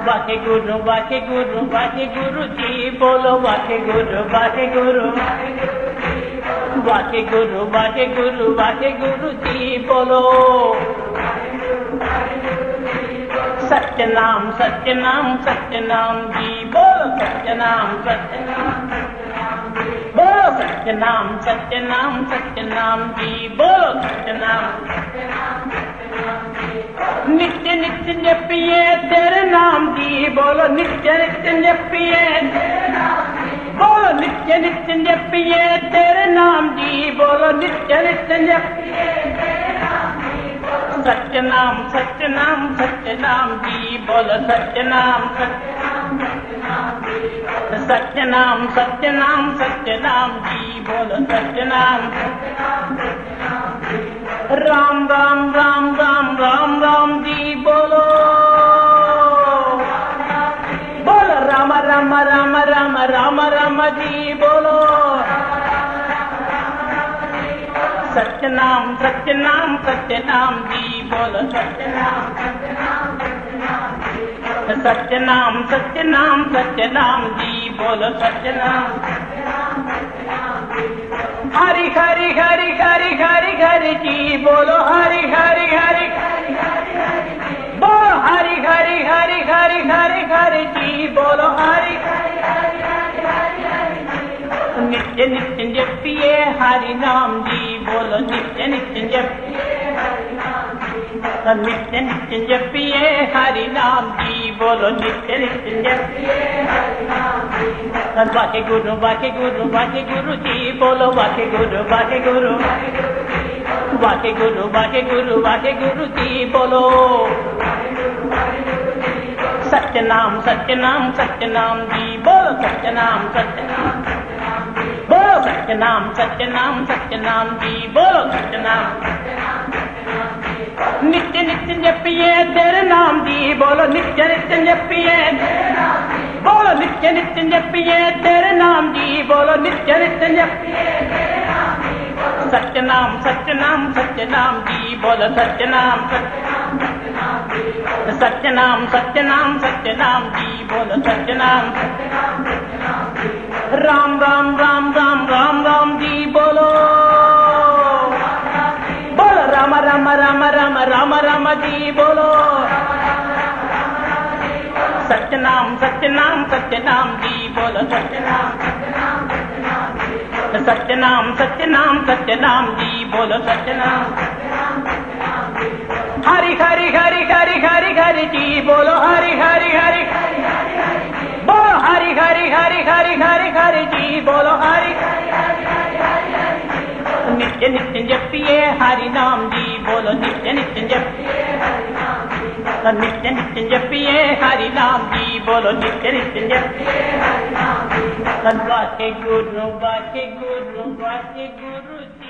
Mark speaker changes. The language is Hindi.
Speaker 1: वाहे गुरु जी बोलो वाहे गुरु जी बोलो सत्यनाम जी बोलो सत्यनाम बोलो सत्यनाम जी बोलो सत्यनाम नित्य नित्य जपिए तेरे नाम जी बोलो नित्य नित्य जपिए बोलो नित्य नित्य जपिए तेरे नाम जी बोलो नित्य नित्य जपिए सत्यनाम जी बोलो सत्यनाम जी बोलो सत्यनाम राम जी बोलो राम जी बोलो सत्यनाम जी बोलो सत्यनाम जी बोलो सत्यनाम हरि जी बोलो हरि बोलो हरि जी बोलो हरि नित्य नित्य जपिए हरि नाम जी बोलो नित्य नित्य जपिए हरि नाम जी बोलो नित्य नित्य जपिए वाहे गुरु जी बोलो वाहे गुरु जी बोलो सत्यनाम जी बोलो सत्यनाम जी बोलो सत्यनाम नित्य नित्य जपिए तेरे नाम जी बोलो नित्य नित्य जपिए बोलो नित्य नित्य जपिए तेरे नाम जी बोलो नित्य नित्य जपिए सत्यनाम जी बोलो सत्यनाम जी बोलो सत्यनाम राम जी बोलो राम जी बोलो सत्यनाम जी बोलो सत्यनाम जी बोलो सत्यनाम हरि जी बोलो हरि बोलो हरि जी बोलो हरि नित्य नित्य जपिए हरि नाम जी बोलो नित्य नित्य जपिए हरि नाम जी बोलो नित्य नित्य जपिए वाहे गुरु जी